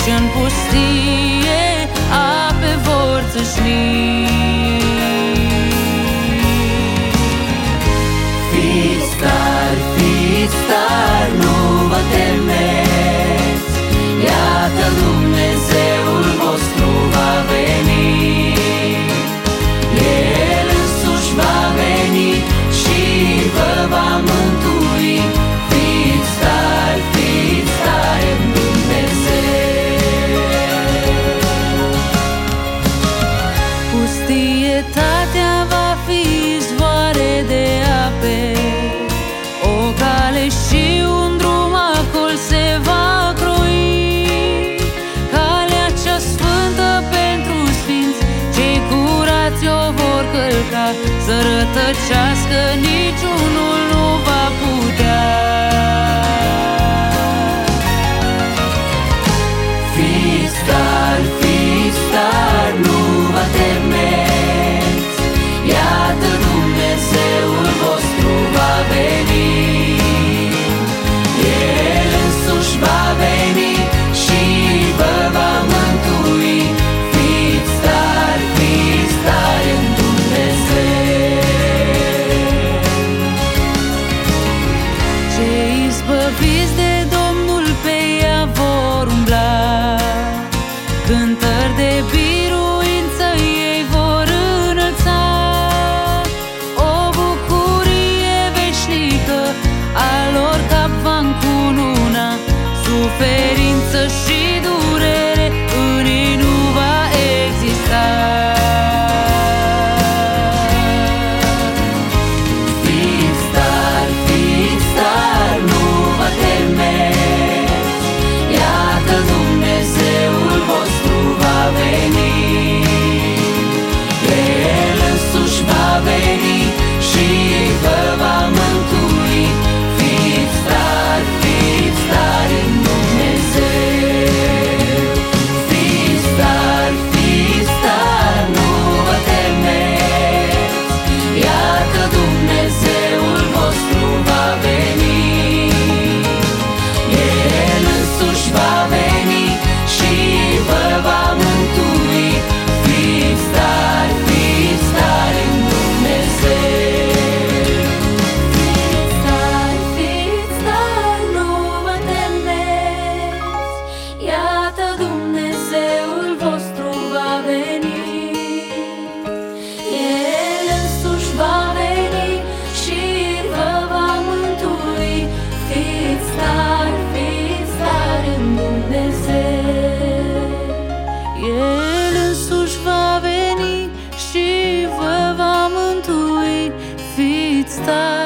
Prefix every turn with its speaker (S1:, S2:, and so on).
S1: și-n pustie ape vor țâșni.
S2: Fiți tari, nu vă temeți, iată Dumnezeul vostru va veni. El însuși va veni și vă va mântui. Fiți tari în Dumnezeu.
S1: Pustietatea va fi izvoare de ape, o cale și un drum acolo se va croi. Calea cea sfântă pentru sfinți, cei curați o vor călca, să rătăcească niciunul nu va putea.
S2: Fiți tari, nu vă temeți, iată Dumnezeul vostru va veni. El însuși va veni și vă va mântui. Fiți tari în Dumnezeu.
S1: Cei izbăviți de Domnul pe ea vor umbla, cântări de biruință ei vor înălța. O bucurie veșnică a lor cap va încununa, suferință și durere în ei nu va exista.
S2: Fiți tari, nu vă temeți, iată Dumnezeul vostru va veni. El însuși va veni și vă va mântui. Fiți tari în Dumnezeu. Fiți tari, nu vă temeți, iată Dumnezeul vostru va veni. El însuși va veni și vă va mântui. Fiți tari în Dumnezeu.
S1: Fiți tari, nu vă temeți, iată Dumnezeul vostru va veni. El însuși va veni și vă va mântui. Fiți tari în Dumnezeu. El însuși va veni și vă va mântui. Fiți tari